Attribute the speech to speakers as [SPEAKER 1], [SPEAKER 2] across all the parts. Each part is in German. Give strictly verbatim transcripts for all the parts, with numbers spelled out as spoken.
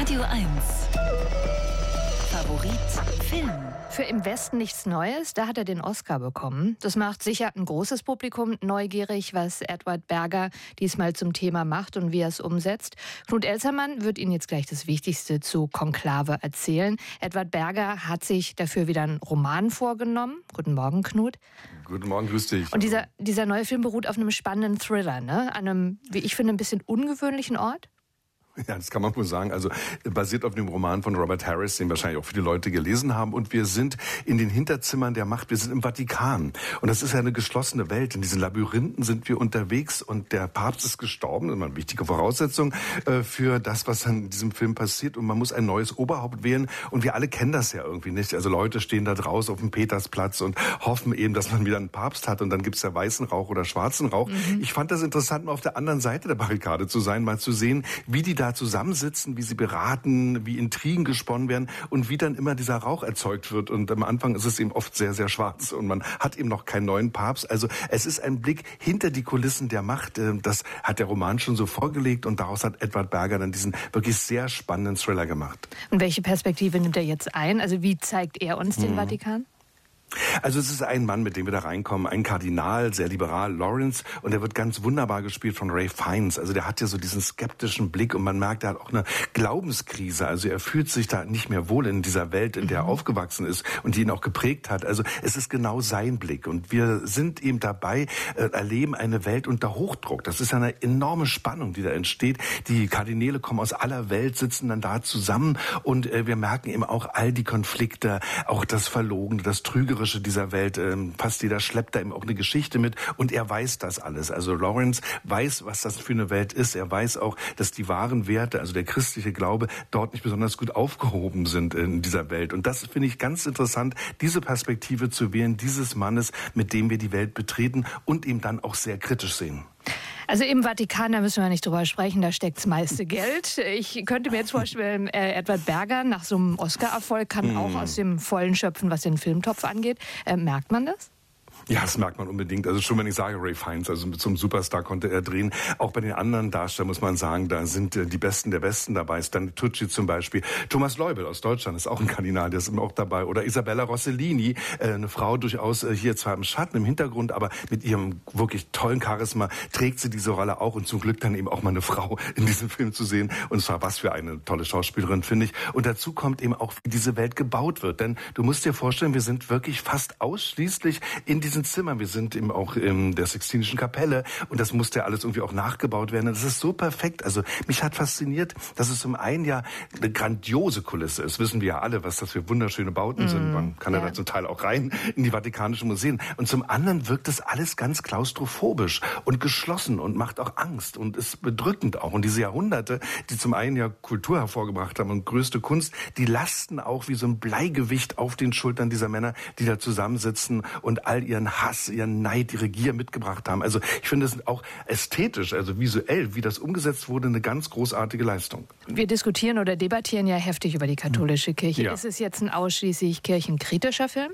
[SPEAKER 1] Radio eins. Favorit Film.
[SPEAKER 2] Für Im Westen nichts Neues, da hat er den Oscar bekommen. Das macht sicher ein großes Publikum neugierig, was Edward Berger diesmal zum Thema macht und wie er es umsetzt. Knut Elsermann wird Ihnen jetzt gleich das Wichtigste zu Konklave erzählen. Edward Berger hat sich dafür wieder einen Roman vorgenommen. Guten Morgen, Knut.
[SPEAKER 3] Guten Morgen, grüß dich.
[SPEAKER 2] Und dieser, dieser neue Film beruht auf einem spannenden Thriller, ne? An einem, wie ich finde, ein bisschen ungewöhnlichen Ort.
[SPEAKER 3] Ja, das kann man wohl sagen. Also basiert auf dem Roman von Robert Harris, den wahrscheinlich auch viele Leute gelesen haben. Und wir sind in den Hinterzimmern der Macht. Wir sind im Vatikan. Und das ist ja eine geschlossene Welt. In diesen Labyrinthen sind wir unterwegs. Und der Papst ist gestorben. Das ist eine wichtige Voraussetzung äh, für das, was dann in diesem Film passiert. Und man muss ein neues Oberhaupt wählen. Und wir alle kennen das ja irgendwie nicht. Also Leute stehen da draußen auf dem Petersplatz und hoffen eben, dass man wieder einen Papst hat. Und dann gibt's ja weißen Rauch oder schwarzen Rauch. Mhm. Ich fand das interessant, mal auf der anderen Seite der Barrikade zu sein, mal zu sehen, wie die da zusammensitzen, wie sie beraten, wie Intrigen gesponnen werden und wie dann immer dieser Rauch erzeugt wird. Und am Anfang ist es eben oft sehr, sehr schwarz und man hat eben noch keinen neuen Papst. Also es ist ein Blick hinter die Kulissen der Macht. Das hat der Roman schon so vorgelegt und daraus hat Edward Berger dann diesen wirklich sehr spannenden Thriller gemacht.
[SPEAKER 2] Und welche Perspektive nimmt er jetzt ein? Also wie zeigt er uns den hm. Vatikan?
[SPEAKER 3] Also es ist ein Mann, mit dem wir da reinkommen, ein Kardinal, sehr liberal, Lawrence, und er wird ganz wunderbar gespielt von Ralph Fiennes. Also der hat ja so diesen skeptischen Blick und man merkt, er hat auch eine Glaubenskrise. Also er fühlt sich da nicht mehr wohl in dieser Welt, in der er aufgewachsen ist und die ihn auch geprägt hat. Also es ist genau sein Blick und wir sind eben dabei, äh, erleben eine Welt unter Hochdruck. Das ist eine enorme Spannung, die da entsteht. Die Kardinäle kommen aus aller Welt, sitzen dann da zusammen und äh, wir merken eben auch all die Konflikte, auch das Verlogene, das Trügerische dieser Welt. Fast jeder schleppt da eben auch eine Geschichte mit und er weiß das alles. Also Lawrence weiß, was das für eine Welt ist. Er weiß auch, dass die wahren Werte, also der christliche Glaube, dort nicht besonders gut aufgehoben sind in dieser Welt. Und das finde ich ganz interessant, diese Perspektive zu wählen, dieses Mannes, mit dem wir die Welt betreten und ihm dann auch sehr kritisch sehen.
[SPEAKER 2] Also im Vatikan, da müssen wir nicht drüber sprechen, da steckt das meiste Geld. Ich könnte mir jetzt vorstellen, äh, Edward Berger nach so einem Oscar-Erfolg kann mm. auch aus dem Vollen schöpfen, was den Filmtopf angeht. Äh, merkt man das?
[SPEAKER 3] Ja, das merkt man unbedingt. Also schon, wenn ich sage, Ralph Fiennes, also zum Superstar konnte er drehen. Auch bei den anderen Darstellern muss man sagen, da sind die Besten der Besten dabei. Stanley Tucci zum Beispiel. Thomas Leubel aus Deutschland ist auch ein Kardinal, der ist auch dabei. Oder Isabella Rossellini, eine Frau durchaus hier zwar im Schatten, im Hintergrund, aber mit ihrem wirklich tollen Charisma trägt sie diese Rolle auch. Und zum Glück dann eben auch mal eine Frau in diesem Film zu sehen. Und zwar was für eine tolle Schauspielerin, finde ich. Und dazu kommt eben auch, wie diese Welt gebaut wird. Denn du musst dir vorstellen, wir sind wirklich fast ausschließlich in diesem Zimmer. Wir sind eben auch in der Sixtinischen Kapelle und das musste ja alles irgendwie auch nachgebaut werden. Das ist so perfekt. Also mich hat fasziniert, dass es zum einen ja eine grandiose Kulisse ist. Wissen wir ja alle, was das für wunderschöne Bauten mm, sind. Man kann ja da zum Teil auch rein in die Vatikanischen Museen. Und zum anderen wirkt das alles ganz klaustrophobisch und geschlossen und macht auch Angst und ist bedrückend auch. Und diese Jahrhunderte, die zum einen ja Kultur hervorgebracht haben und größte Kunst, die lasten auch wie so ein Bleigewicht auf den Schultern dieser Männer, die da zusammensitzen und all ihren Hass, ihren Neid, ihre Gier mitgebracht haben. Also ich finde es auch ästhetisch, also visuell, wie das umgesetzt wurde, eine ganz großartige Leistung.
[SPEAKER 2] Wir diskutieren oder debattieren ja heftig über die katholische Kirche.
[SPEAKER 3] Ja.
[SPEAKER 2] Ist es jetzt ein ausschließlich kirchenkritischer Film?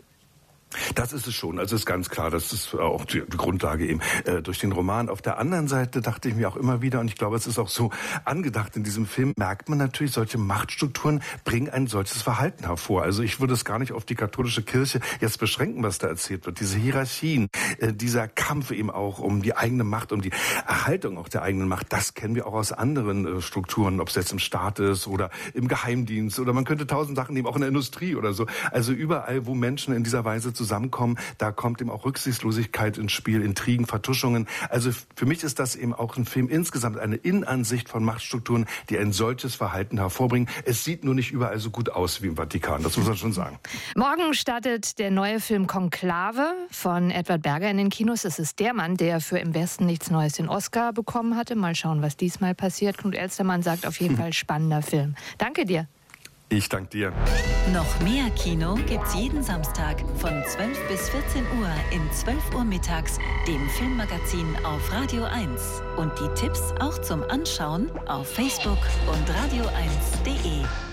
[SPEAKER 3] Das ist es schon. Also ist ganz klar, das ist auch die Grundlage eben äh, durch den Roman. Auf der anderen Seite dachte ich mir auch immer wieder, und ich glaube, es ist auch so angedacht in diesem Film, merkt man natürlich, solche Machtstrukturen bringen ein solches Verhalten hervor. Also ich würde es gar nicht auf die katholische Kirche jetzt beschränken, was da erzählt wird. Diese Hierarchien, äh, dieser Kampf eben auch um die eigene Macht, um die Erhaltung auch der eigenen Macht, das kennen wir auch aus anderen äh, Strukturen, ob es jetzt im Staat ist oder im Geheimdienst oder man könnte tausend Sachen nehmen, auch in der Industrie oder so. Also überall, wo Menschen in dieser Weise zusammenkommen, da kommt eben auch Rücksichtslosigkeit ins Spiel, Intrigen, Vertuschungen. Also für mich ist das eben auch ein Film insgesamt eine Innenansicht von Machtstrukturen, die ein solches Verhalten hervorbringen. Es sieht nur nicht überall so gut aus wie im Vatikan, das muss man schon sagen.
[SPEAKER 2] Morgen startet der neue Film Konklave von Edward Berger in den Kinos. Es ist der Mann, der für Im Westen nichts Neues den Oscar bekommen hatte. Mal schauen, was diesmal passiert. Knut Elstermann sagt auf jeden Fall spannender Film. Danke dir.
[SPEAKER 3] Ich danke dir.
[SPEAKER 1] Noch mehr Kino gibt's jeden Samstag von zwölf bis vierzehn Uhr in zwölf Uhr mittags, dem Filmmagazin auf Radio eins. Und die Tipps auch zum Anschauen auf Facebook und radio eins punkt de.